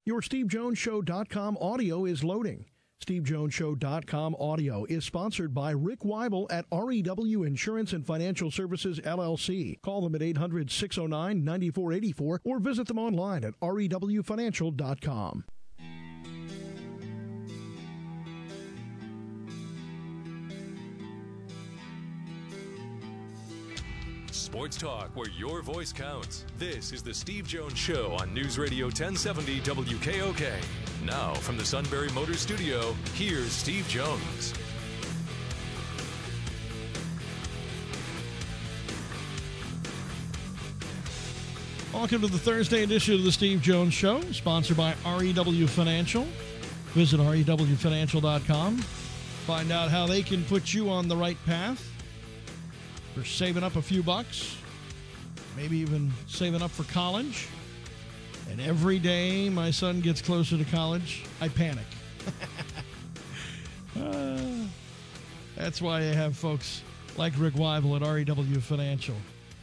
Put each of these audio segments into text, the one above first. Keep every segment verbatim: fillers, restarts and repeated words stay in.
Your Steve Jones Show dot com audio is loading. Steve Jones Show dot com audio is sponsored by Rick Weibel at R E W Insurance and Financial Services, L L C. Call them at eight hundred, six oh nine, nine four eight four or visit them online at R E W financial dot com. Sports talk where your voice counts. This is the Steve Jones Show on News Radio ten seventy W K O K. Now from the Sunbury Motors Studio, here's Steve Jones. Welcome to the Thursday edition of the Steve Jones Show, sponsored by R E W Financial. Visit R E W financial dot com. Find out how they can put you on the right path for saving up a few bucks, maybe even saving up for college. And every day my son gets closer to college, I panic. uh, that's why I have folks like Rick Weibel at R E W Financial.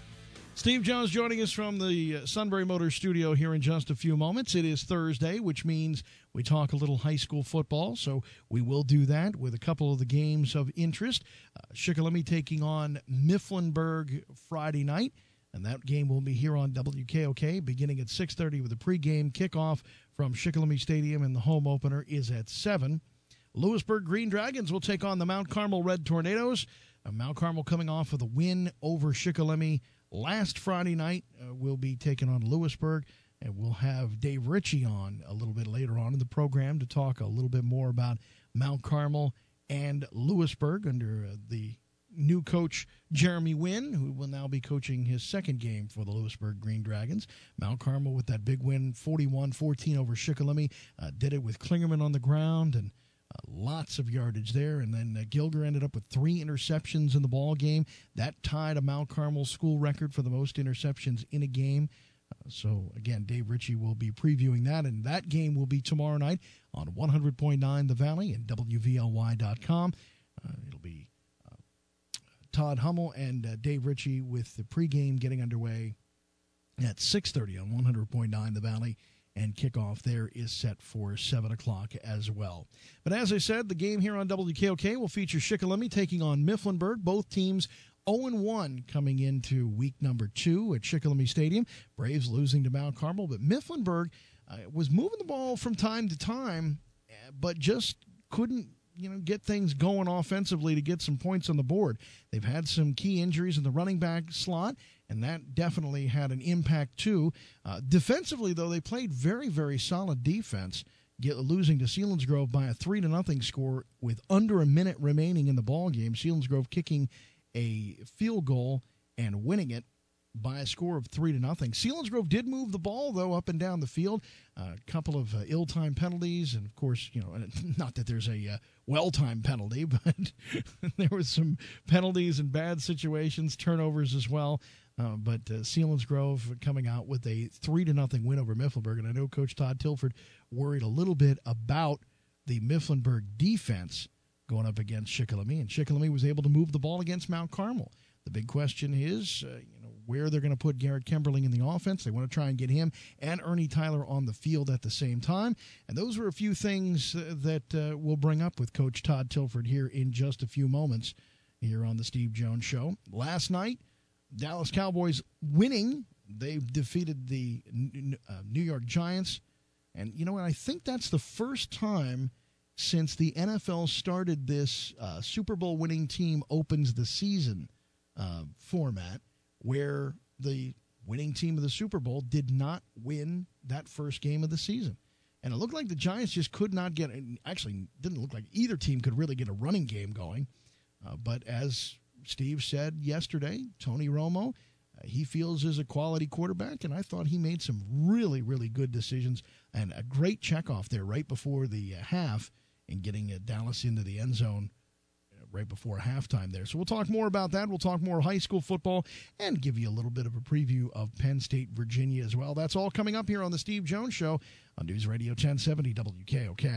Steve Jones joining us from the Sunbury Motors Studio here in just a few moments. It is Thursday, which means we talk a little high school football, so we will do that with a couple of the games of interest. Uh, Shikellamy taking on Mifflinburg Friday night, and that game will be here on W K O K beginning at six thirty with a pregame kickoff from Shikellamy Stadium, and the home opener is at seven. Lewisburg Green Dragons will take on the Mount Carmel Red Tornadoes. Uh, Mount Carmel coming off of the win over Shikellamy last Friday night. Uh, we'll be taking on Lewisburg, and we'll have Dave Ritchie on a little bit later on in the program to talk a little bit more about Mount Carmel and Lewisburg under uh, the new coach Jeremy Wynn, who will now be coaching his second game for the Lewisburg Green Dragons. Mount Carmel with that big win, forty-one fourteen over Shikellamy, uh, did it with Klingerman on the ground, and Uh, lots of yardage there, and then uh, Gilger ended up with three interceptions in the ball game. That tied a Mount Carmel school record for the most interceptions in a game. Uh, so, again, Dave Ritchie will be previewing that, and that game will be tomorrow night on one hundred point nine The Valley and W V L Y dot com. Uh, it'll be uh, Todd Hummel and uh, Dave Ritchie with the pregame getting underway at six thirty on one hundred point nine The Valley. And kickoff there is set for seven o'clock as well. But as I said, the game here on W K O K will feature Shikellamy taking on Mifflinburg. Both teams oh and one coming into week number two at Shikellamy Stadium. Braves losing to Mount Carmel, but Mifflinburg uh, was moving the ball from time to time, but just couldn't you know, get things going offensively to get some points on the board. They've had some key injuries in the running back slot, and that definitely had an impact too. Uh, defensively, though, they played very, very solid defense, get, losing to Selinsgrove by a three to nothing score with under a minute remaining in the ball game. Selinsgrove kicking a field goal and winning it by a score of three to nothing. Selinsgrove did move the ball, though, up and down the field. A uh, couple of uh, ill-timed penalties, and, of course, you know, not that there's a uh, well-timed penalty, but there was some penalties and bad situations, turnovers as well. Uh, but uh, Selinsgrove coming out with a three to nothing win over Mifflinburg, and I know Coach Todd Tilford worried a little bit about the Mifflinburg defense going up against Shikellamy, and Shikellamy was able to move the ball against Mount Carmel. The big question is, uh, you know, where they're going to put Garrett Kemberling in the offense. They want to try and get him and Ernie Tyler on the field at the same time. And those are a few things uh, that uh, we'll bring up with Coach Todd Tilford here in just a few moments here on the Steve Jones Show. Last night, Dallas Cowboys winning. They defeated the uh, New York Giants. And, you know what, I think that's the first time since the N F L started this uh, Super Bowl winning team opens the season uh, format where the winning team of the Super Bowl did not win that first game of the season. And it looked like the Giants just could not get – actually, didn't look like either team could really get a running game going. Uh, but as Steve said yesterday, Tony Romo, uh, he feels is a quality quarterback, and I thought he made some really, really good decisions and a great checkoff there right before the uh, half in getting uh, Dallas into the end zone right before halftime there. So we'll talk more about that. We'll talk more high school football and give you a little bit of a preview of Penn State, Virginia as well. That's all coming up here on the Steve Jones Show on News Radio ten seventy W K O K.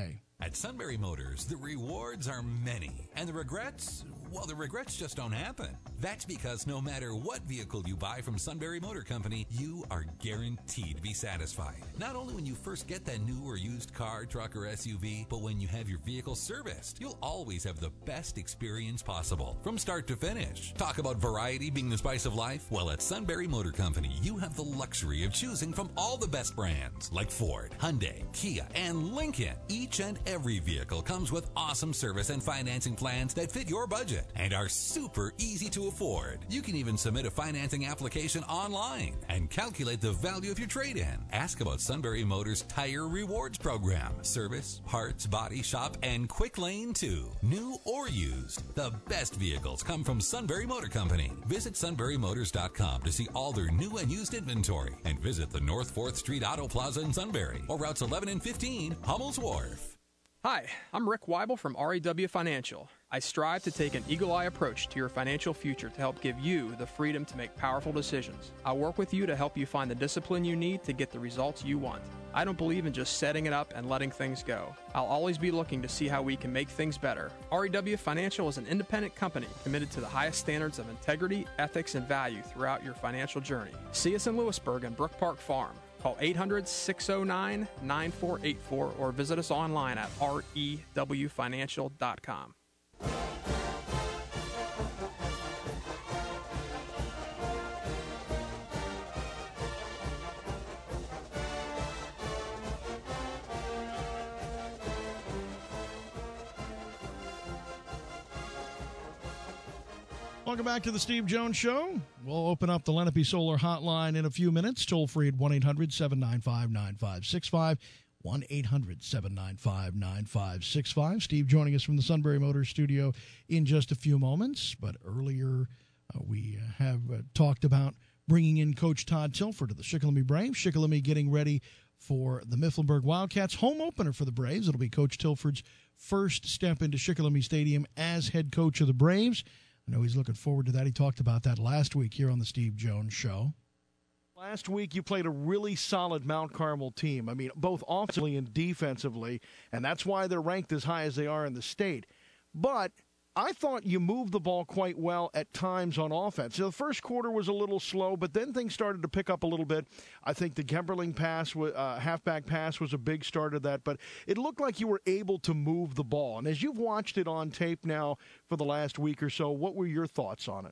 At Sunbury Motors, the rewards are many, and the regrets, well, the regrets just don't happen. That's because no matter what vehicle you buy from Sunbury Motor Company, you are guaranteed to be satisfied. Not only when you first get that new or used car, truck, or S U V, but when you have your vehicle serviced, you'll always have the best experience possible, from start to finish. Talk about variety being the spice of life? Well, at Sunbury Motor Company, you have the luxury of choosing from all the best brands, like Ford, Hyundai, Kia, and Lincoln. Each and every vehicle comes with awesome service and financing plans that fit your budget and are super easy to afford. You can even submit a financing application online and calculate the value of your trade-in. Ask about Sunbury Motors Tire Rewards Program. Service, parts, body shop, and quick lane too. New or used, the best vehicles come from Sunbury Motor Company. Visit sunbury motors dot com to see all their new and used inventory, and visit the North fourth Street Auto Plaza in Sunbury or routes eleven and fifteen, Hummel's Wharf. Hi, I'm Rick Weibel from R A W Financial. I strive to take an eagle-eye approach to your financial future to help give you the freedom to make powerful decisions. I work with you to help you find the discipline you need to get the results you want. I don't believe in just setting it up and letting things go. I'll always be looking to see how we can make things better. R A W Financial is an independent company committed to the highest standards of integrity, ethics, and value throughout your financial journey. See us in Lewisburg and Brook Park Farm. Call eight hundred, six oh nine, nine four eight four or visit us online at R E W financial dot com. Welcome back to the Steve Jones Show. We'll open up the Lenape Solar Hotline in a few minutes. Toll free at one eight hundred, seven nine five, nine five six five. one eight hundred, seven nine five, nine five six five. Steve joining us from the Sunbury Motors studio in just a few moments. But earlier uh, we have uh, talked about bringing in Coach Todd Tilford of the Shikellamy Braves. Shikellamy getting ready for the Mifflinburg Wildcats home opener for the Braves. It'll be Coach Tilford's first step into Shikellamy Stadium as head coach of the Braves. I know he's looking forward to that. He talked about that last week here on the Steve Jones Show. Last week you played a really solid Mount Carmel team. I mean, both offensively and defensively, and that's why they're ranked as high as they are in the state. But I thought you moved the ball quite well at times on offense. So the first quarter was a little slow, but then things started to pick up a little bit. I think the Gemberling pass, uh, halfback pass was a big start of that, but it looked like you were able to move the ball. And as you've watched it on tape now for the last week or so, what were your thoughts on it?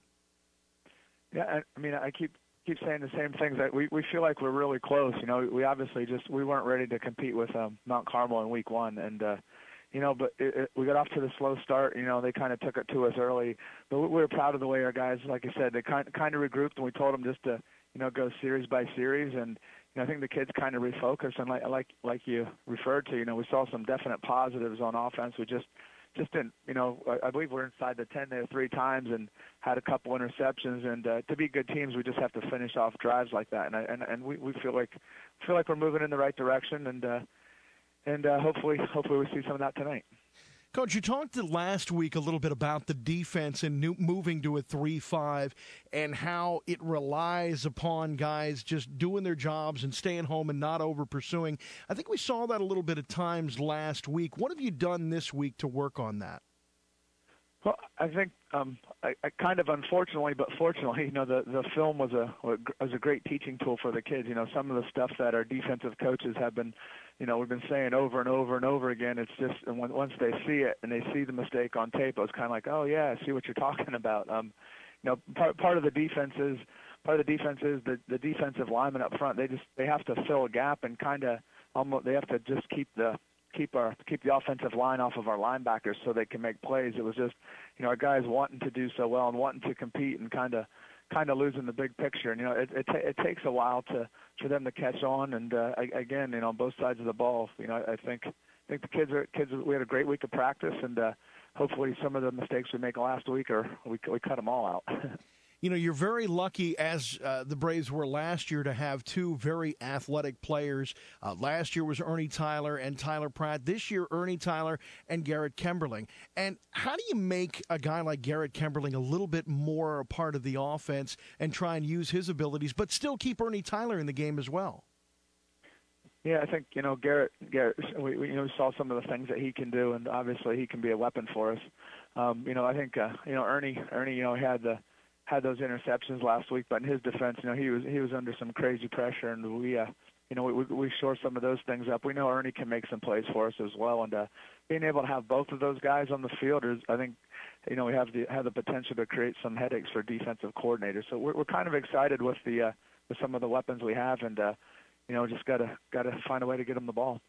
Yeah, I, I mean, I keep keep saying the same things. That we, we feel like we're really close. You know, we obviously just we weren't ready to compete with um, Mount Carmel in week one, and uh, you know, but it, it, we got off to the slow start. You know, they kind of took it to us early, but we, we were proud of the way our guys, like I said, they kind kind of regrouped, and we told them just to, you know, go series by series, and you know, I think the kids kind of refocused, and like like like you referred to, you know, we saw some definite positives on offense. We just just didn't, you know, I, I believe we're inside the ten there three times and had a couple interceptions, and uh, to be good teams, we just have to finish off drives like that, and I, and and we, we feel like feel like we're moving in the right direction, and. Uh, And uh, hopefully, hopefully we see some of that tonight. Coach, you talked last week a little bit about the defense and new, moving to a three five and how it relies upon guys just doing their jobs and staying home and not over pursuing. I think we saw that a little bit at times last week. What have you done this week to work on that? Well, I think um, I, I kind of unfortunately, but fortunately, you know, the, the film was a was a great teaching tool for the kids. You know, some of the stuff that our defensive coaches have been, you know, we've been saying over and over and over again. It's just, and when, once they see it and they see the mistake on tape, it was kind of like, oh yeah, I see what you're talking about. Um, you know, part part of the defense is part of the defense is the the defensive linemen up front. They just they have to fill a gap and kind of almost they have to just keep the keep our keep the offensive line off of our linebackers so they can make plays. It was just, you know, our guys wanting to do so well and wanting to compete and kind of kind of losing the big picture. And you know, it it, t- it takes a while to for them to catch on. And uh, I, again, you know, on both sides of the ball, you know, I think I think the kids are kids. We had a great week of practice, and uh, hopefully some of the mistakes we make last week are we we cut them all out. You know, you're very lucky, as uh, the Braves were last year, to have two very athletic players. Uh, last year was Ernie Tyler and Tyler Pratt. This year, Ernie Tyler and Garrett Kemberling. And how do you make a guy like Garrett Kemberling a little bit more a part of the offense and try and use his abilities, but still keep Ernie Tyler in the game as well? Yeah, I think, you know, Garrett, Garrett we, we, you know, saw some of the things that he can do, and obviously he can be a weapon for us. Um, you know, I think, uh, you know, Ernie, Ernie, you know, had the, had those interceptions last week, but in his defense, you know, he was, he was under some crazy pressure, and we, uh, you know, we, we shore some of those things up. We know Ernie can make some plays for us as well, and uh, being able to have both of those guys on the field is, I think, you know, we have the, have the potential to create some headaches for defensive coordinators. So we're, we're kind of excited with the, uh, with some of the weapons we have, and, uh, you know, just gotta gotta find a way to get them the ball.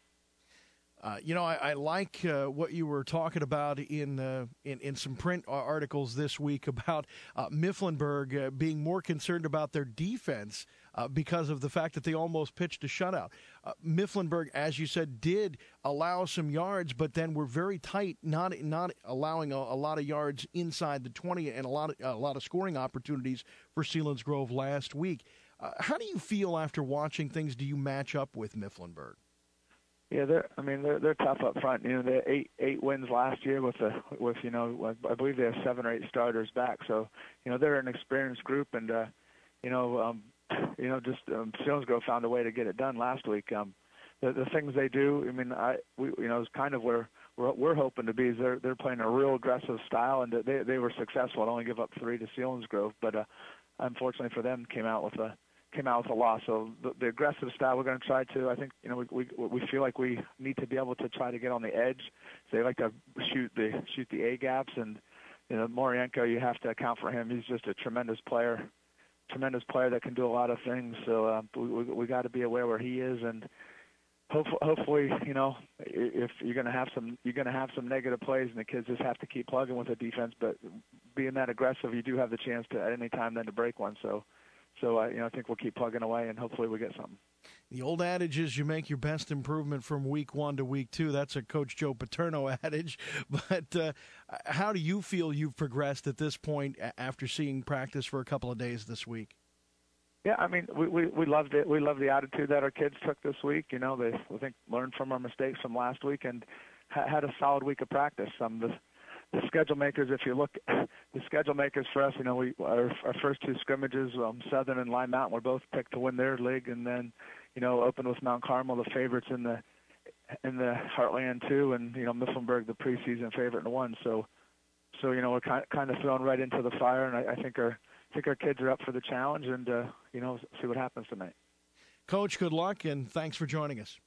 Uh, you know, I, I like uh, what you were talking about in, uh, in in some print articles this week about uh, Mifflinburg uh, being more concerned about their defense uh, because of the fact that they almost pitched a shutout. Uh, Mifflinburg, as you said, did allow some yards, but then were very tight, not not allowing a, a lot of yards inside the twenty and a lot of, a lot of scoring opportunities for Selinsgrove last week. Uh, how do you feel after watching things? Do you match up with Mifflinburg? Yeah, they're. I mean, they're they're tough up front. You know, they had eight eight wins last year with the with you know I believe they have seven or eight starters back. So you know they're an experienced group, and uh, you know um, you know just um, Selinsgrove found a way to get it done last week. Um, the the things they do. I mean, I we you know is kind of where we're, we're hoping to be. Is they're they're playing a real aggressive style, and they they were successful. I'd only give up three to Selinsgrove, but uh, unfortunately for them, came out with a came out with a loss. So the, the aggressive style we're going to try to, I think, you know, we, we we feel like we need to be able to try to get on the edge. So they like to shoot the shoot the A gaps, and you know, Morienko, you have to account for him. He's just a tremendous player, tremendous player that can do a lot of things. So uh, we we, we got to be aware where he is, and hopefully, hopefully, you know, if you're going to have some you're going to have some negative plays, and the kids just have to keep plugging with the defense. But being that aggressive, you do have the chance to at any time then to break one. So. So, uh, you know, I think we'll keep plugging away, and hopefully we get something. The old adage is you make your best improvement from week one to week two. That's a Coach Joe Paterno adage. But uh, how do you feel you've progressed at this point after seeing practice for a couple of days this week? Yeah, I mean, we we, we loved it. We love the attitude that our kids took this week. You know, they I think learned from our mistakes from last week and ha- had a solid week of practice. Um, the, The schedule makers, if you look, the schedule makers for us, you know, we our, our first two scrimmages, um, Southern and Lime Mountain, were both picked to win their league, and then, you know, opened with Mount Carmel, the favorites in the in the Heartland too, and you know, Mifflinburg, the preseason favorite in one. So, so you know, we're kind kind of thrown right into the fire, and I, I think our I think our kids are up for the challenge, and uh, you know, see what happens tonight. Coach, good luck, and thanks for joining us.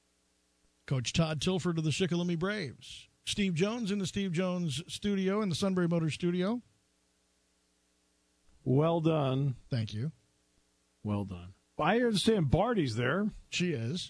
Coach Todd Tilford of the Shikellamy Braves. Steve Jones in the Steve Jones studio, in the Sunbury Motors studio. Well done. Thank you. Well done. I understand Barty's there. She is.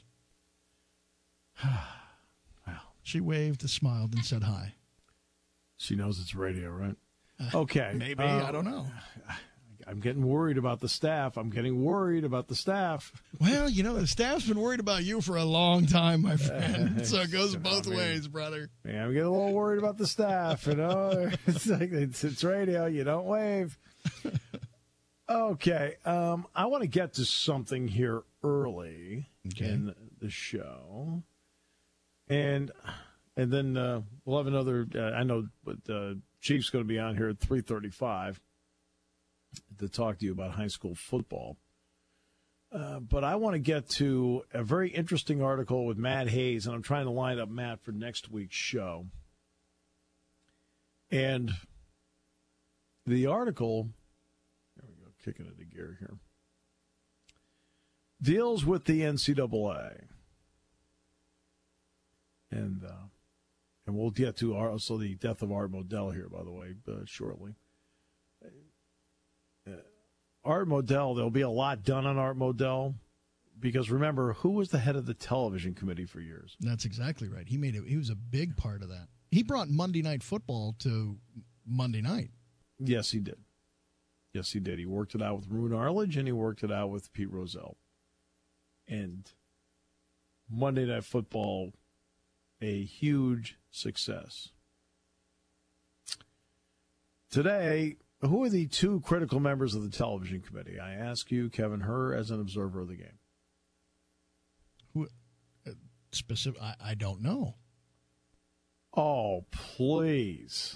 Well, she waved, smiled, and said hi. She knows it's radio, right? Uh, okay. Maybe. Uh, I don't know. I'm getting worried about the staff. I'm getting worried about the staff. Well, you know, the staff's been worried about you for a long time, my friend. Uh, so it goes both I mean, ways, brother. Yeah, I'm getting a little worried about the staff, you know. It's like it's, it's radio. You don't wave. Okay. Um, I want to get to something here early okay. in the show. And and then uh, we'll have another, uh, I know, but uh, Chief's going to be on here at three thirty-five. To talk to you about high school football. Uh, but I want to get to a very interesting article with Matt Hayes, and I'm trying to line up Matt for next week's show. And the article, there we go, kicking it into gear here, deals with the N C double A. And, uh, and we'll get to our, also the death of Art Modell here, by the way, uh, shortly. Uh, Art Modell, there'll be a lot done on Art Modell because remember, who was the head of the television committee for years? That's exactly right. He made it. He was a big part of that. He brought Monday Night Football to Monday night. Yes, he did. Yes, he did. He worked it out with Roone Arledge and he worked it out with Pete Rozelle. And Monday Night Football, a huge success. Today, who are the two critical members of the television committee? I ask you, Kevin Herr, as an observer of the game. Who? Uh, specific? I, I don't know. Oh, please.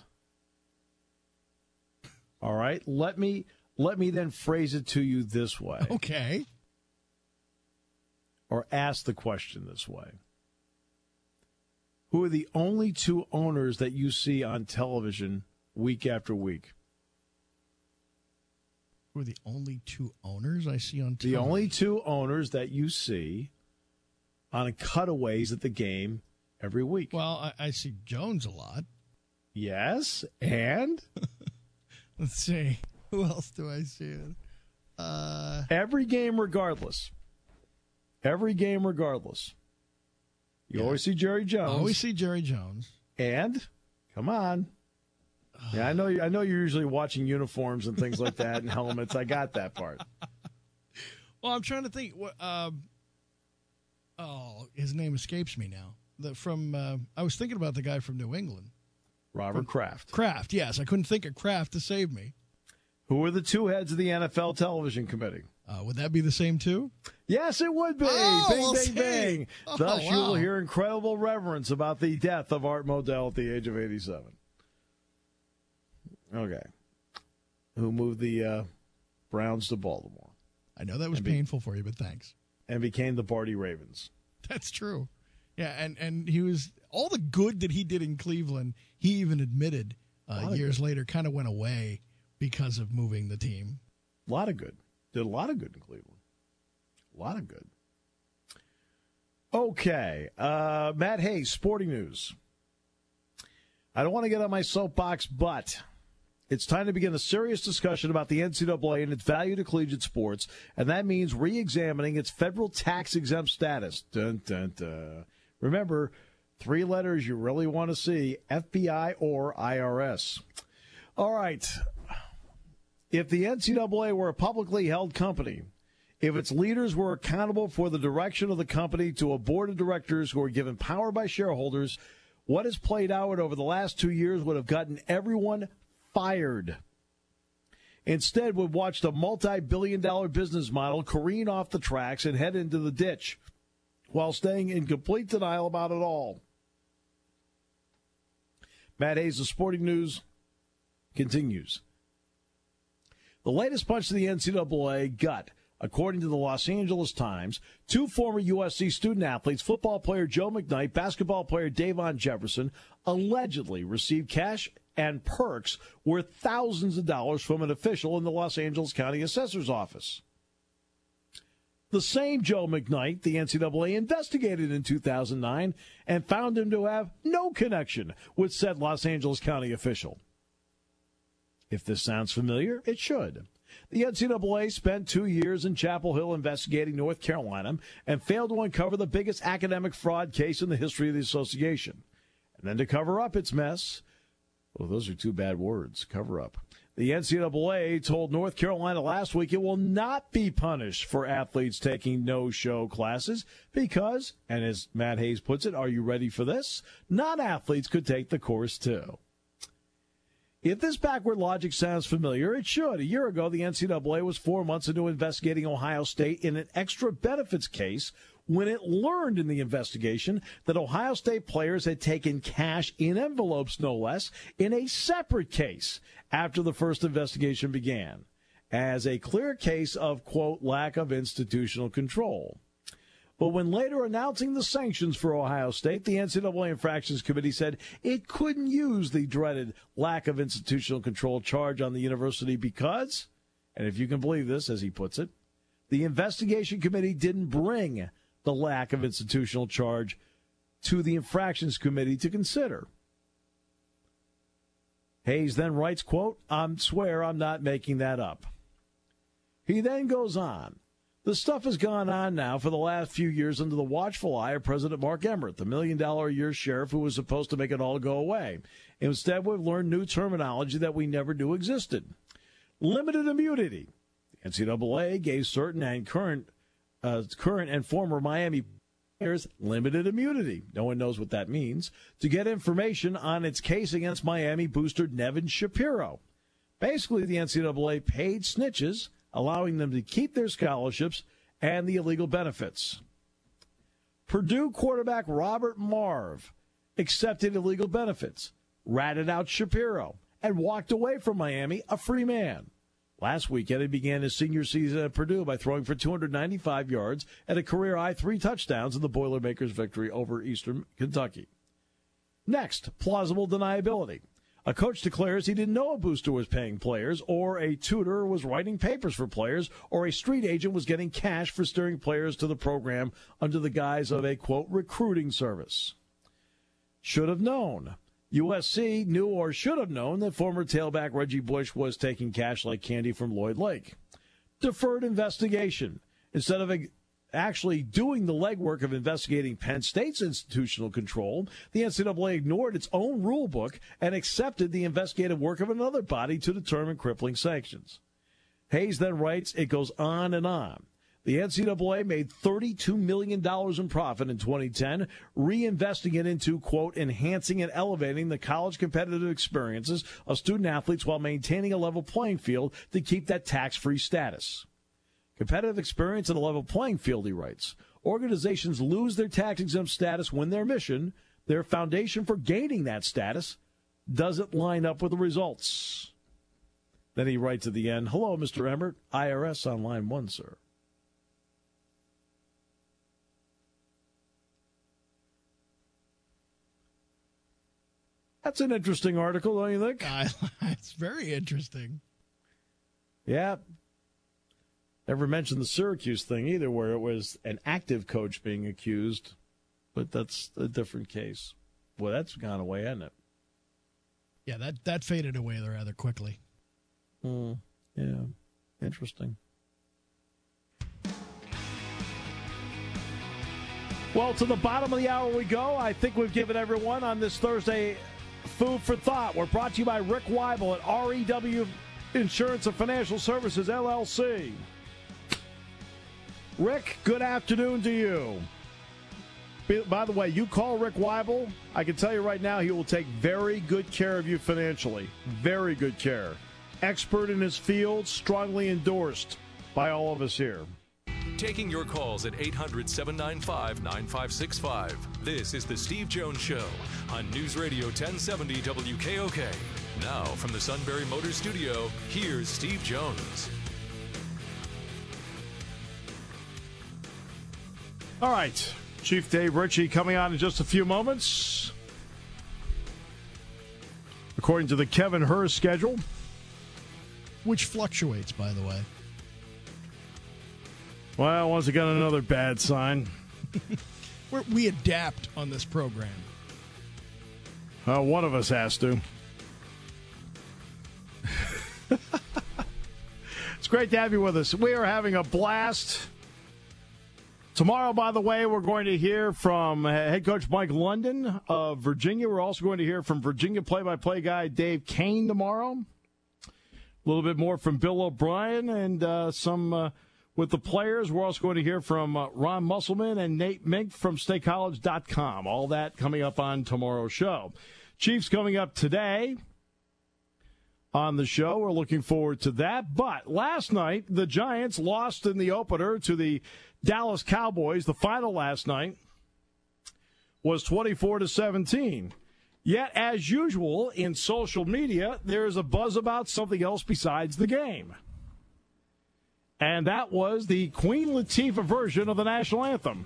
All right. Let me let me then phrase it to you this way. Okay. or ask the question this way. Who are the only two owners that you see on television week after week? Who are the only two owners I see on television? The only two owners that you see on cutaways at the game every week. Well, I, I see Jones a lot. Yes, and? Let's see. Who else do I see? Uh, every game regardless. Every game regardless. You yeah. always see Jerry Jones. I always see Jerry Jones. And, come on. Yeah, I know. I know you're usually watching uniforms and things like that and helmets. I got that part. Well, I'm trying to think. What? Um, oh, his name escapes me now. The, from uh, I was thinking about the guy from New England, Robert Kraft. Kraft, yes. I couldn't think of Kraft to save me. Who are the two heads of the N F L television committee? Uh, would that be the same two? Yes, it would be. Oh, bang, we'll bang, see. bang. Oh, Thus, wow. you will hear incredible reverence about the death of Art Modell at the age of eighty-seven. Okay. Who moved the uh, Browns to Baltimore. I know that was be- painful for you, but thanks. And became the Barty Ravens. That's true. Yeah, and, and he was all the good that he did in Cleveland, he even admitted uh, years later kind of went away because of moving the team. A lot of good. Did a lot of good in Cleveland. A lot of good. Okay. Uh, Matt Hayes, Sporting News. I don't want to get on my soapbox, but it's time to begin a serious discussion about the N C double A and its value to collegiate sports, and that means re-examining its federal tax-exempt status. Dun, dun, dun. Remember, three letters you really want to see, F B I or I R S. All right. If the N C double A were a publicly held company, if its leaders were accountable for the direction of the company to a board of directors who are given power by shareholders, what has played out over the last two years would have gotten everyone fired. Instead, we've watched a multi-billion dollar business model careen off the tracks and head into the ditch while staying in complete denial about it all. Matt Hayes, the Sporting News, continues. The latest punch to the N C double A gut, according to the Los Angeles Times, two former U S C student athletes, football player Joe McKnight, basketball player Davon Jefferson, allegedly received cash and perks worth thousands of dollars from an official in the Los Angeles County Assessor's Office. The same Joe McKnight, the N C double A investigated in two thousand nine and found him to have no connection with said Los Angeles County official. If this sounds familiar, it should. The N C double A spent two years in Chapel Hill investigating North Carolina and failed to uncover the biggest academic fraud case in the history of the association. And then to cover up its mess, well, those are two bad words, cover up. The N C double A told North Carolina last week it will not be punished for athletes taking no-show classes because, and as Matt Hayes puts it, are you ready for this? Non-athletes could take the course too. If this backward logic sounds familiar, it should. A year ago, the N C double A was four months into investigating Ohio State in an extra benefits case when it learned in the investigation that Ohio State players had taken cash in envelopes, no less, in a separate case after the first investigation began, as a clear case of, quote, lack of institutional control. But when later announcing the sanctions for Ohio State, the N C double A Infractions Committee said it couldn't use the dreaded lack of institutional control charge on the university because, and if you can believe this, as he puts it, the investigation committee didn't bring the lack of institutional charge to the Infractions Committee to consider. Hayes then writes, quote, I swear I'm not making that up. He then goes on. The stuff has gone on now for the last few years under the watchful eye of President Mark Emmert, the million-dollar-a-year sheriff who was supposed to make it all go away. Instead, we've learned new terminology that we never knew existed. Limited immunity. The N C double A gave certain and current, uh, current and former Miami players limited immunity. No one knows what that means. To get information on its case against Miami booster Nevin Shapiro. Basically, the N C double A paid snitches, allowing them to keep their scholarships and the illegal benefits. Purdue quarterback Robert Marve accepted illegal benefits, ratted out Shapiro, and walked away from Miami a free man. Last weekend, he began his senior season at Purdue by throwing for two hundred ninety-five yards and a career-high three touchdowns in the Boilermakers' victory over Eastern Kentucky. Next, plausible deniability. A coach declares he didn't know a booster was paying players, or a tutor was writing papers for players, or a street agent was getting cash for steering players to the program under the guise of a, quote, recruiting service. Should have known. U S C knew or should have known that former tailback Reggie Bush was taking cash like candy from Lloyd Lake. Deferred investigation. Instead of actually doing the legwork of investigating Penn State's institutional control, the N C double A ignored its own rule book and accepted the investigative work of another body to determine crippling sanctions. Hayes then writes, it goes on and on. The N C double A made thirty-two million dollars in profit in twenty ten, reinvesting it into, quote, enhancing and elevating the college competitive experiences of student athletes while maintaining a level playing field to keep that tax-free status. Competitive experience and a level playing field, he writes. Organizations lose their tax-exempt status when their mission, their foundation for gaining that status, doesn't line up with the results. Then he writes at the end, hello, Mister Emmert, I R S on line one, sir. That's an interesting article, don't you think? Uh, it's very interesting. Yeah. Never mentioned the Syracuse thing either, where it was an active coach being accused, but that's a different case. Well, that's gone away, hasn't it? Yeah, that, that faded away rather quickly. Mm, yeah, interesting. Well, to the bottom of the hour we go. I think we've given everyone on this Thursday food for thought. We're brought to you by Rick Weibel at R E W Insurance and Financial Services, L L C. Rick, good afternoon to you. By the way, you call Rick Weibel, I can tell you right now he will take very good care of you financially. Very good care. Expert in his field, strongly endorsed by all of us here. Taking your calls at eight hundred, seven nine five, nine five six five. This is the Steve Jones Show on News Radio ten seventy W K O K. Now from the Sunbury Motors Studio, here's Steve Jones. All right, Chief Dave Ritchie coming on in just a few moments. According to the Kevin Hurst schedule. Which fluctuates, by the way. Well, once again, another bad sign. We're, we adapt on this program. Uh, one of us has to. It's great to have you with us. We are having a blast. Tomorrow, by the way, we're going to hear from head coach Mike London of Virginia. We're also going to hear from Virginia play-by-play guy Dave Kane tomorrow. A little bit more from Bill O'Brien and uh, some uh, with the players. We're also going to hear from uh, Ron Musselman and Nate Mink from state college dot com. All that coming up on tomorrow's show. Chiefs coming up today on the show. We're looking forward to that. But last night, the Giants lost in the opener to the Dallas Cowboys. The final last night was twenty-four to seventeen. Yet, as usual in social media, there's a buzz about something else besides the game. And that was the Queen Latifah version of the national anthem.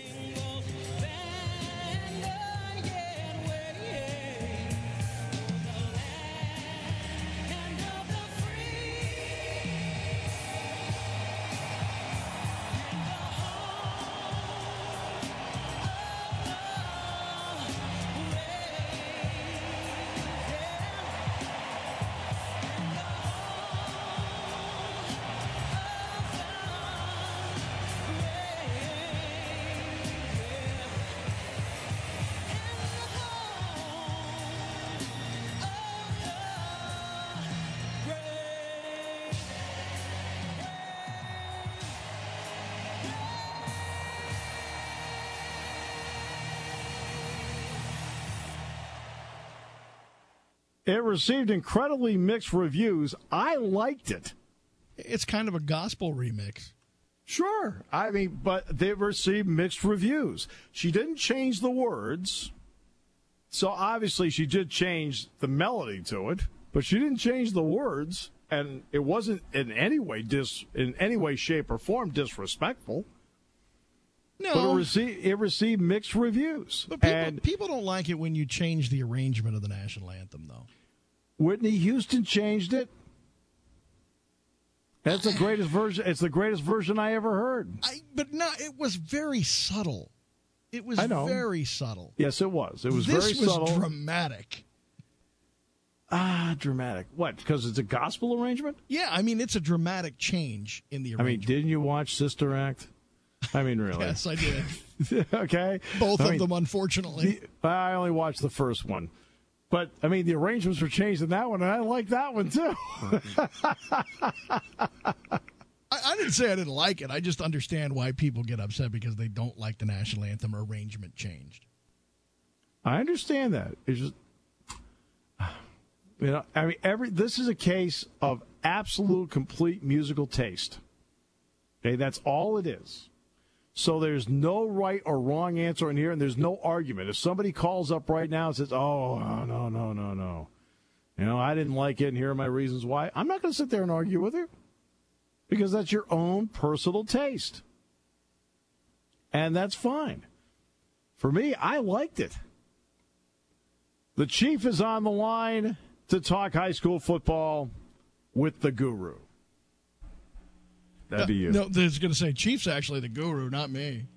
It received incredibly mixed reviews. I liked it. It's kind of a gospel remix. Sure. I mean, but they received mixed reviews. She didn't change the words. So obviously she did change the melody to it, but she didn't change the words. and it wasn't in any way dis in any way, shape, or form disrespectful. No, but it received it received mixed reviews. But people, and people don't like it when you change the arrangement of the national anthem, though. Whitney Houston changed it. That's the greatest version. It's the greatest version I ever heard. I, but no, it was very subtle. It was I know. very subtle. Yes, it was. It was this very was subtle. dramatic. Ah, dramatic. What? Because it's a gospel arrangement? Yeah, I mean, it's a dramatic change in the I mean, arrangement. didn't you watch Sister Act? I mean, really? Yes, I did. Okay. Both I of mean, them, unfortunately. The, I only watched the first one. But, I mean, the arrangements were changed in that one, and I like that one, too. I, I didn't say I didn't like it. I just understand why people get upset because they don't like the national anthem arrangement changed. I understand that. It's just, you know, I mean, every this is a case of absolute, complete musical taste. Okay, that's all it is. So there's no right or wrong answer in here, and there's no argument. If somebody calls up right now and says, oh, no, no, no, no. You know, I didn't like it, and here are my reasons why. I'm not going to sit there and argue with her because that's your own personal taste. And that's fine. For me, I liked it. The Chief is on the line to talk high school football with the guru. That'd be you. No, I was going to say, Chief's actually the guru, not me.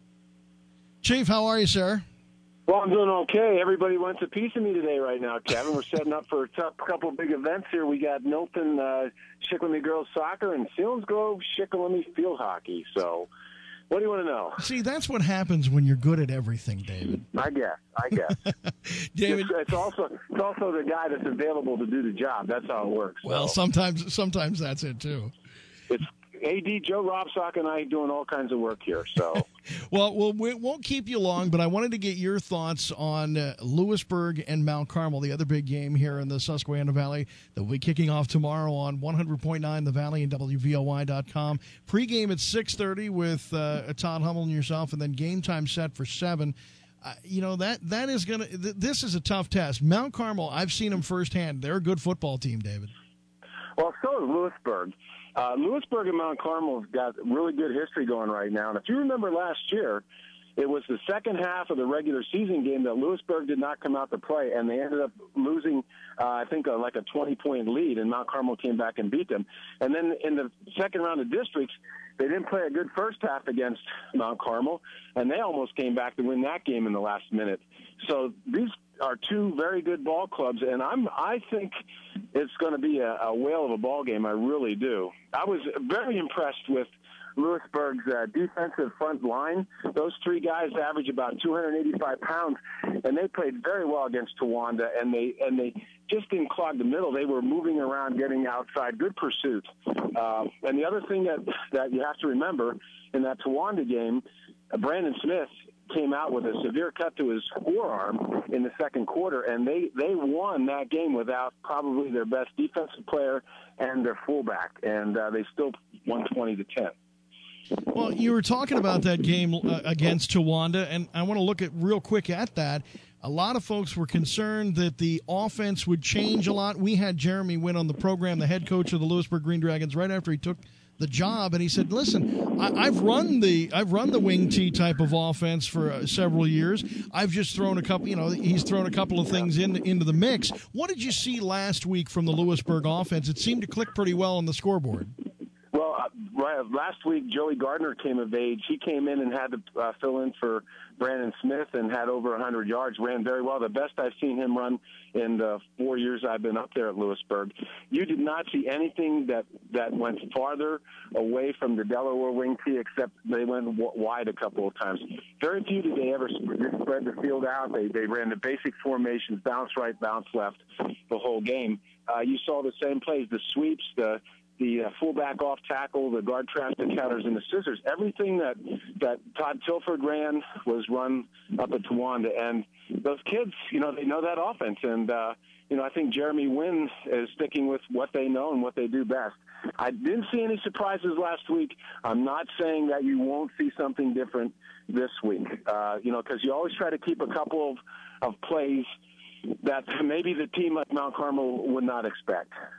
Chief, how are you, sir? Well, I'm doing okay. Everybody wants a piece of me today right now, Kevin. We're setting up for a tough couple of big events here. We got Milton uh, Shikellamy Girls Soccer and Selinsgrove Shikellamy Field Hockey. So what do you want to know? See, that's what happens when you're good at everything, David. I guess. I guess. David, it's, it's also it's also the guy that's available to do the job. That's how it works. Well, so. sometimes sometimes that's it, too. It's A D Joe Robsock and I doing all kinds of work here. So, well, well, we won't keep you long, but I wanted to get your thoughts on uh, Lewisburg and Mount Carmel, the other big game here in the Susquehanna Valley that will be kicking off tomorrow on one hundred point nine The Valley and W V O Y dot com. Pre-game at six thirty with uh, Todd Hummel and yourself, and then game time set for seven. Uh, you know, that that is going to th- – this is a tough test. Mount Carmel, I've seen them firsthand. They're a good football team, David. Well, so is Lewisburg. Uh, Lewisburg and Mount Carmel have got really good history going right now. And if you remember last year, it was the second half of the regular season game that Lewisburg did not come out to play, and they ended up losing, uh, I think, uh, like a twenty-point lead, and Mount Carmel came back and beat them. And then in the second round of districts, they didn't play a good first half against Mount Carmel, and they almost came back to win that game in the last minute. So these are two very good ball clubs, and I'm I think it's going to be a, a whale of a ball game. I really do. I was very impressed with Lewisburg's uh, defensive front line. Those three guys average about two hundred eighty-five pounds, and they played very well against Towanda, and they and they just didn't clog the middle. They were moving around, getting outside, good pursuit. Uh, and the other thing that, that you have to remember in that Towanda game, uh, Brandon Smith came out with a severe cut to his forearm in the second quarter, and they, they won that game without probably their best defensive player and their fullback, and uh, they still won twenty to ten. Well, you were talking about that game uh, against Towanda, and I want to look at real quick at that. A lot of folks were concerned that the offense would change a lot. We had Jeremy Wynn on the program, the head coach of the Lewisburg Green Dragons, right after he took the job, and he said, "Listen, I, I've run the I've run the wing T type of offense for uh, several years. I've just thrown a couple. You know, he's thrown a couple of things in, into the mix. What did you see last week from the Lewisburg offense? It seemed to click pretty well on the scoreboard." Well, uh, right, last week, Joey Gardner came of age. He came in and had to uh, fill in for Brandon Smith and had over one hundred yards, ran very well. The best I've seen him run in the four years I've been up there at Lewisburg. You did not see anything that, that went farther away from the Delaware wing T, except they went w- wide a couple of times. Very few did they ever sp- spread the field out. They, they ran the basic formations, bounce right, bounce left, the whole game. Uh, you saw the same plays, the sweeps, the the uh, fullback off tackle, the guard trap encounters, and the scissors. Everything that, that Todd Tilford ran was run up at Towanda. And those kids, you know, they know that offense. And, uh, you know, I think Jeremy Wynn is sticking with what they know and what they do best. I didn't see any surprises last week. I'm not saying that you won't see something different this week, uh, you know, because you always try to keep a couple of, of plays that maybe the team like Mount Carmel would not expect.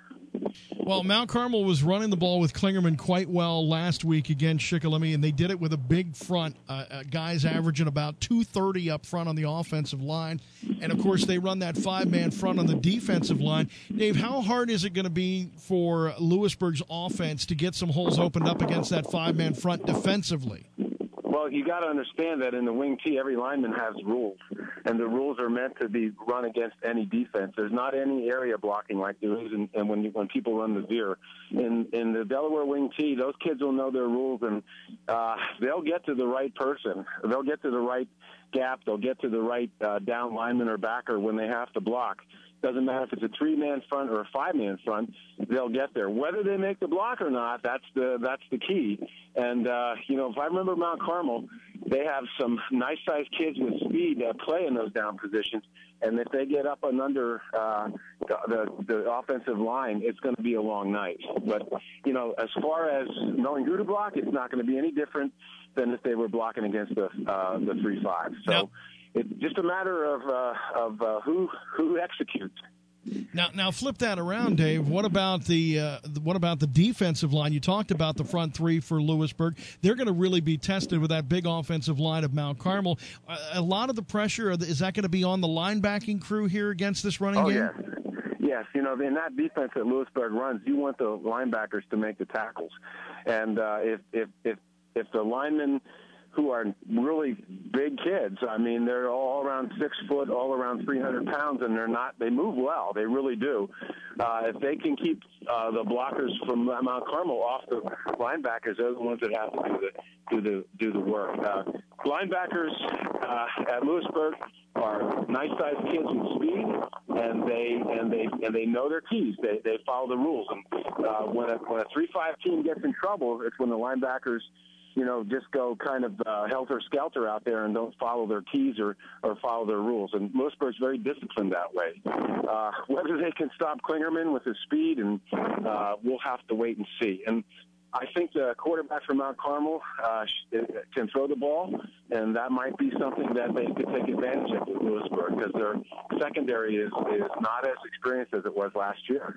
Well, Mount Carmel was running the ball with Klingerman quite well last week against Shikellamy, and they did it with a big front. Uh, uh, guys averaging about two thirty up front on the offensive line. And, of course, they run that five-man front on the defensive line. Dave, how hard is it going to be for Lewisburg's offense to get some holes opened up against that five-man front defensively? Well, you got to understand that in the wing T, every lineman has rules, and the rules are meant to be run against any defense. There's not any area blocking like there is in, and when you, when people run the veer. In in the Delaware wing T, those kids will know their rules, and uh, they'll get to the right person. They'll get to the right gap. They'll get to the right uh, down lineman or backer when they have to block. Doesn't matter if it's a three-man front or a five-man front, they'll get there. Whether they make the block or not, that's the that's the key. And, uh, you know, if I remember Mount Carmel, they have some nice-sized kids with speed that play in those down positions. And if they get up and under uh, the, the, the offensive line, it's going to be a long night. But, you know, as far as knowing who to block, it's not going to be any different than if they were blocking against the uh, the three five. So. Yep. It's just a matter of uh, of uh, who who executes. Now, now flip that around, Dave. What about the uh, what about the defensive line? You talked about the front three for Lewisburg. They're going to really be tested with that big offensive line of Mount Carmel. Uh, a lot of the pressure, is that going to be on the linebacking crew here against this running oh, game? Yes. Yes, you know, in that defense that Lewisburg runs, you want the linebackers to make the tackles, and uh, if if if if the linemen who are really big kids. I mean, they're all around six foot, all around three hundred pounds, and they're not, they move well. They really do. Uh, if they can keep uh, the blockers from Mount Carmel off the linebackers, they're the ones that have to do the, do the, do the work. Uh, linebackers uh, at Lewisburg are nice-sized kids with speed, and they, and they, and they know their keys. They, they follow the rules. And uh, when a, when a three five team gets in trouble, it's when the linebackers, you know, just go kind of uh, helter-skelter out there and don't follow their keys or, or follow their rules. And Lewisburg's very disciplined that way. Uh, whether they can stop Klingerman with his speed, and uh, we'll have to wait and see. And I think the quarterback from Mount Carmel uh, can throw the ball, and that might be something that they could take advantage of with Lewisburg, because their secondary is, is not as experienced as it was last year.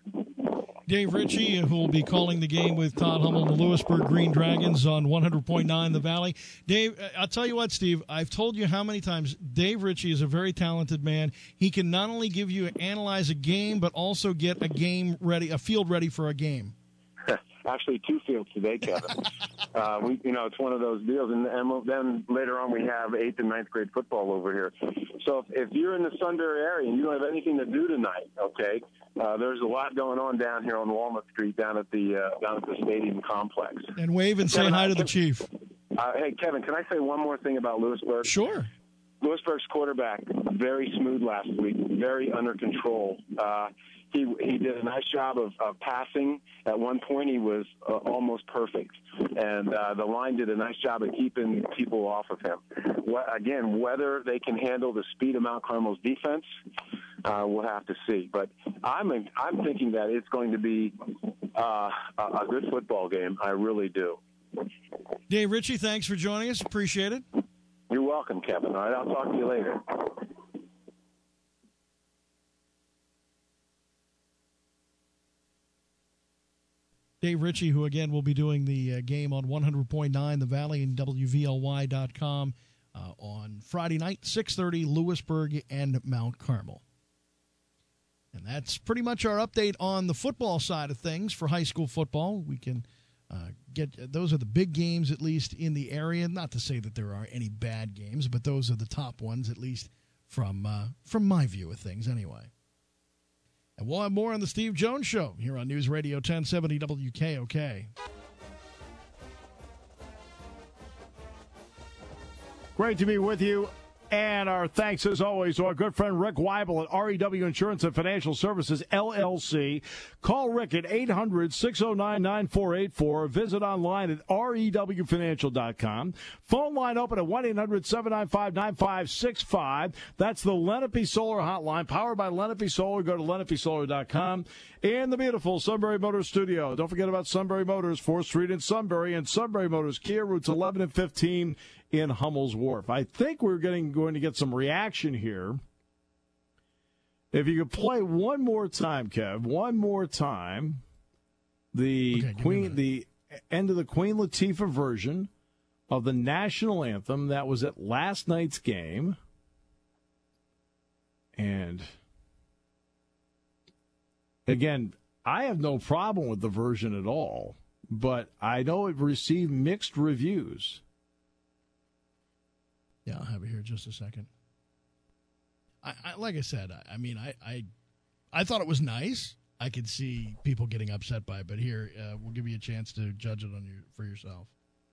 Dave Ritchie, who will be calling the game with Todd Hummel and the Lewisburg Green Dragons on one hundred point nine The Valley. Dave, I'll tell you what, Steve, I've told you how many times, Dave Ritchie is a very talented man. He can not only give you, analyze a game, but also get a game ready, a field ready for a game. Actually, two fields today, Kevin. uh, we, you know, it's one of those deals, and, and we'll, then later on we have eighth and ninth grade football over here. So if, if you're in the Sunbury area and you don't have anything to do tonight, okay, uh, there's a lot going on down here on Walnut Street, down at the uh, down at the stadium complex. And wave and Kevin, say hi to the chief. Uh, hey, Kevin, can I say one more thing about Lewisburg? Sure. Lewisburg's quarterback, very smooth last week, very under control. Uh, He he did a nice job of, of passing. At one point, he was uh, almost perfect, and uh, the line did a nice job of keeping people off of him. What, again, whether they can handle the speed of Mount Carmel's defense, uh, we'll have to see. But I'm I'm thinking that it's going to be uh, a good football game. I really do. Dave Ritchie, thanks for joining us. Appreciate it. You're welcome, Kevin. All right, I'll talk to you later. Dave Ritchie, who, again, will be doing the uh, game on one hundred point nine The Valley and W V L Y dot com uh, on Friday night, six thirty, Lewisburg and Mount Carmel. And that's pretty much our update on the football side of things for high school football. We can uh, get – those are the big games, at least in the area. Not to say that there are any bad games, but those are the top ones, at least from uh, from my view of things anyway. And we'll have more on the Steve Jones Show here on News Radio ten seventy W K O K. Great to be with you. And our thanks, as always, to our good friend Rick Weibel at R E W Insurance and Financial Services, L L C. Call Rick at eight hundred, six oh nine, nine four eight four. Visit online at R E W financial dot com. Phone line open at one eight hundred, seven nine five, nine five six five. That's the Lenape Solar Hotline, powered by Lenape Solar. Go to Lenape Solar dot com. And the beautiful Sunbury Motors Studio. Don't forget about Sunbury Motors, fourth Street in Sunbury, and Sunbury Motors, Kia, routes eleven and fifteen in Hummel's Wharf. I think we're getting going to get some reaction here. If you could play one more time, Kev, one more time. the Okay, give me a Queen, minute. the end of the Queen Latifah version of the national anthem that was at last night's game. And again, I have no problem with the version at all, but I know it received mixed reviews. Yeah, I'll have it here in just a second. I, I like I said, I, I mean, I, I, I thought it was nice. I could see people getting upset by it, but here uh, we'll give you a chance to judge it on your for yourself.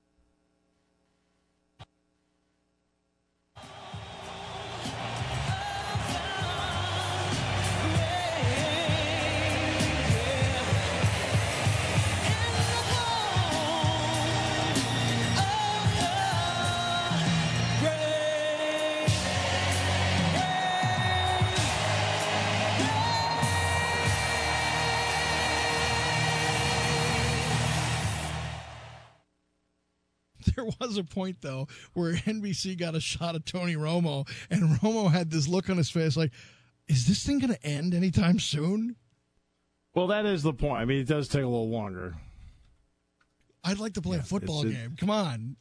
There was a point, though, where N B C got a shot of Tony Romo, and Romo had this look on his face like, is this thing going to end anytime soon? Well, that is the point. I mean, it does take a little longer. I'd like to play Yeah, a football it's- it- game. Come on.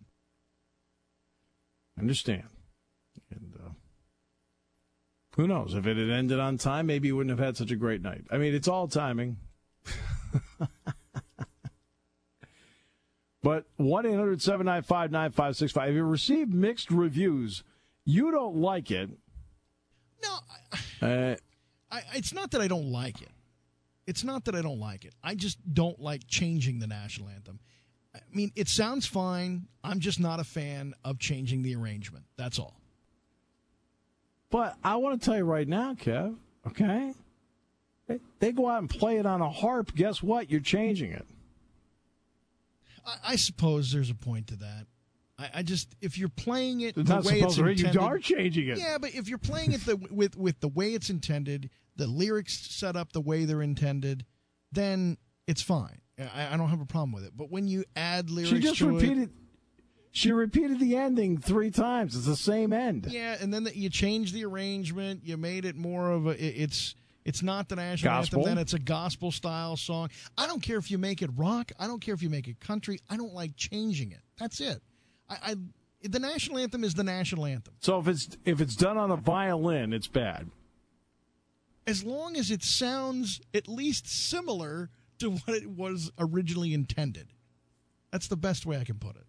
I understand. And uh, who knows? If it had ended on time, maybe you wouldn't have had such a great night. I mean, it's all timing. But one eight hundred seven nine five nine five six five. If you receive mixed reviews, you don't like it. No, I, Uh, I, it's not that I don't like it. It's not that I don't like it. I just don't like changing the national anthem. I mean, it sounds fine. I'm just not a fan of changing the arrangement. That's all. but I want to tell you right now, Kev, okay? They, they go out and play it on a harp. Guess what? You're changing it. I, I suppose there's a point to that. I, I just, if you're playing it It's the not way it's supposed to. intended, You are changing it. yeah, but if you're playing it the, with with the way it's intended, the lyrics set up the way they're intended, then it's fine. I, I don't have a problem with it. But when you add lyrics, She just to repeated. She repeated the ending three times. It's the same end. it, yeah, and then the, you change the arrangement, you made it more of a. It, it's it's not the national Gospel? anthem. Then it's a gospel style song. I don't care if you make it rock. I don't care if you make it country. I don't like changing it. That's it. I, I the national anthem is the national anthem. So if it's if it's done on a violin, it's bad. As long as it sounds at least similar to what it was originally intended. That's the best way I can put it.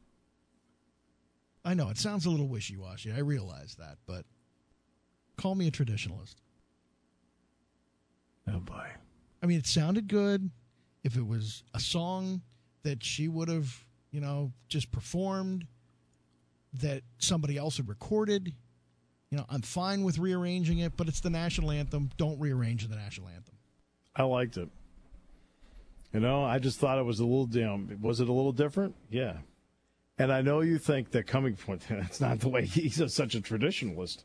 I know, it sounds a little wishy-washy. I realize that, but call me a traditionalist. Oh, boy. I mean, it sounded good. If it was a song that she would have, you know, just performed, that somebody else had recorded, you know, I'm fine with rearranging it, but it's the national anthem. Don't rearrange the national anthem. I liked it. You know, I just thought it was a little dim. Was it a little different? Yeah. And I know you think that coming from it's not the way he's a, such a traditionalist,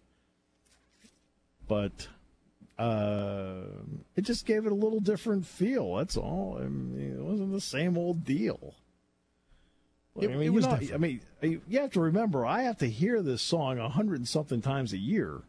but uh, it just gave it a little different feel. That's all. I mean, it wasn't the same old deal. It- I mean, it you was know, different. I mean, you have to remember, I have to hear this song a hundred and something times a year.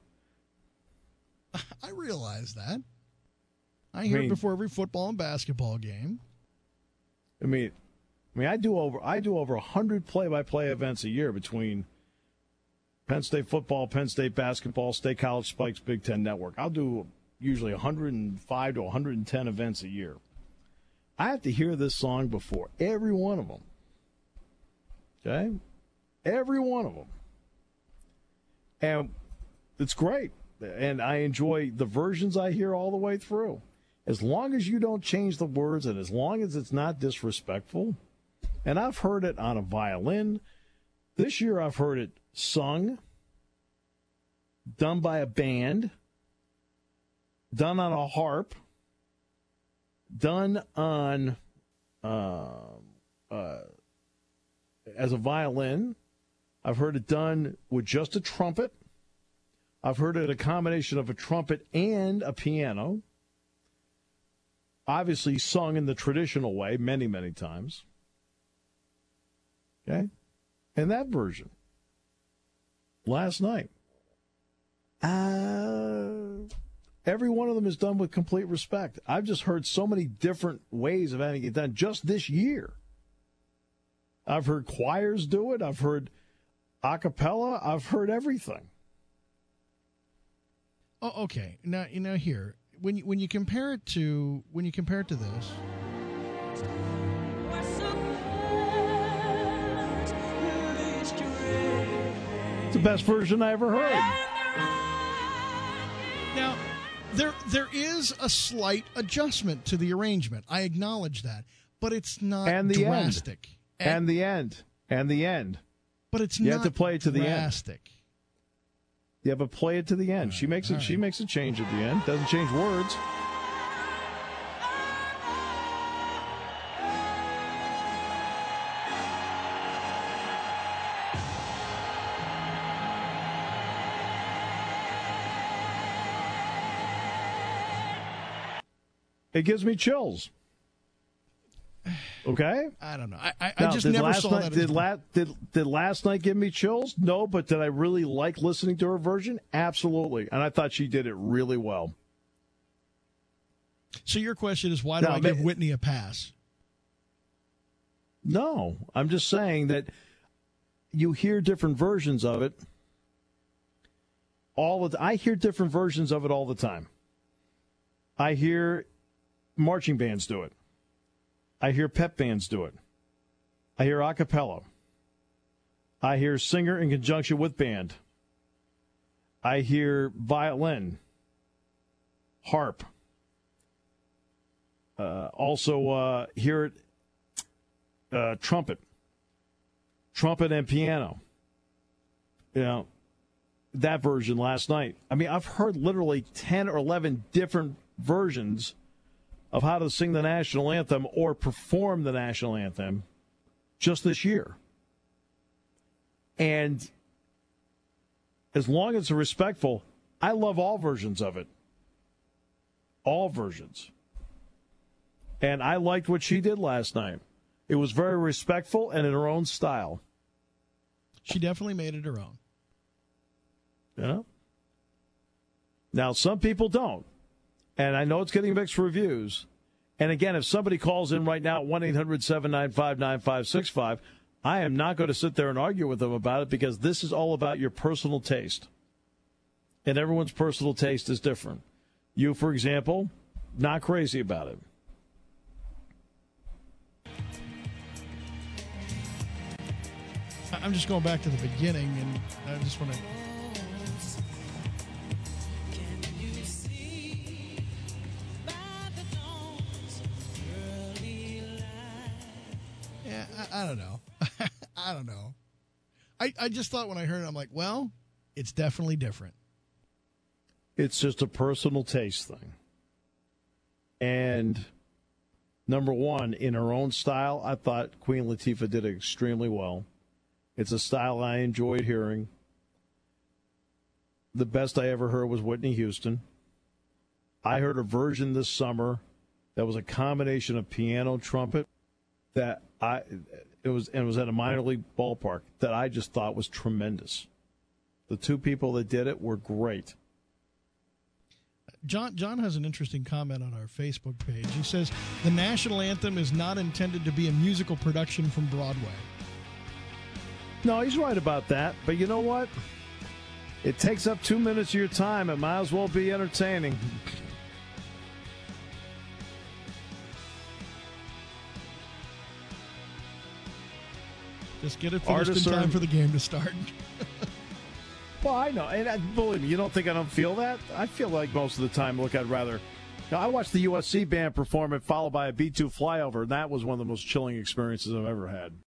I realize that. I hear I mean- it before every football and basketball game. I mean, I mean, I do over I do over a hundred play-by-play events a year between Penn State football, Penn State basketball, State College Spikes, Big Ten Network. I'll do usually one hundred five to one hundred ten events a year. I have to hear this song before every one of them. Okay, every one of them, and it's great. And I enjoy the versions I hear all the way through. As long as you don't change the words and as long as it's not disrespectful. And I've heard it on a violin. This year I've heard it sung, done by a band, done on a harp, done on uh, uh, as a violin. I've heard it done with just a trumpet. I've heard it a combination of a trumpet and a piano. Obviously sung in the traditional way many, many times. Okay? And that version. Last night. Uh, every one of them is done with complete respect. I've just heard so many different ways of having it done just this year. I've heard choirs do it. I've heard a cappella. I've heard everything. Oh, okay. Now, you know, here when you, when you compare it to when you compare it to this, it's the best version I ever heard. Now, there there is a slight adjustment to the arrangement. I acknowledge that, but it's not and the drastic. End. And, and the end. And the end. But it's you not have to play it to the end. drastic. Yeah, but play it to the end. Right, she makes it. Right. She makes a change at the end. Doesn't change words. It gives me chills. Okay? I don't know. I, I, now, I just never saw night, that. Did, la- did, did last night give me chills? No, but did I really like listening to her version? Absolutely. And I thought she did it really well. So your question is, why do now, I give Whitney a pass? No. I'm just saying that you hear different versions of it. All of the, I hear different versions of it all the time. I hear marching bands do it. I hear pep bands do it. I hear a cappella. I hear singer in conjunction with band. I hear violin, harp. Uh, also uh, hear it, uh, trumpet, trumpet and piano. You know, that version last night. I mean, I've heard literally ten or eleven different versions of how to sing the national anthem or perform the national anthem just this year. And as long as it's respectful, I love all versions of it. All versions. And I liked what she did last night. It was very respectful and in her own style. She definitely made it her own. Yeah. Now, some people don't. And I know it's getting mixed reviews. And again, if somebody calls in right now at one eight hundred seven nine five nine five six five, I am not going to sit there and argue with them about it because this is all about your personal taste. And everyone's personal taste is different. You, for example, not crazy about it. I'm just going back to the beginning, and I just want to... Yeah, I, I don't know. I don't know. I, I just thought when I heard it, I'm like, well, it's definitely different. It's just a personal taste thing. And number one, in her own style, I thought Queen Latifah did it extremely well. It's a style I enjoyed hearing. The best I ever heard was Whitney Houston. I heard a version this summer that was a combination of piano, trumpet, that I it was and it was at a minor league ballpark that I just thought was tremendous. The two people that did it were great. John John has an interesting comment on our Facebook page. He says the national anthem is not intended to be a musical production from Broadway. No, he's right about that. But you know what? It takes up two minutes of your time. It might as well be entertaining. Just get it finished Artists in time are... for the game to start. Well, I know. And I, believe me, you don't think I don't feel that? I feel like most of the time, look, I'd rather... You know, I watched the U S C band perform it, followed by a B two flyover, and that was one of the most chilling experiences I've ever had.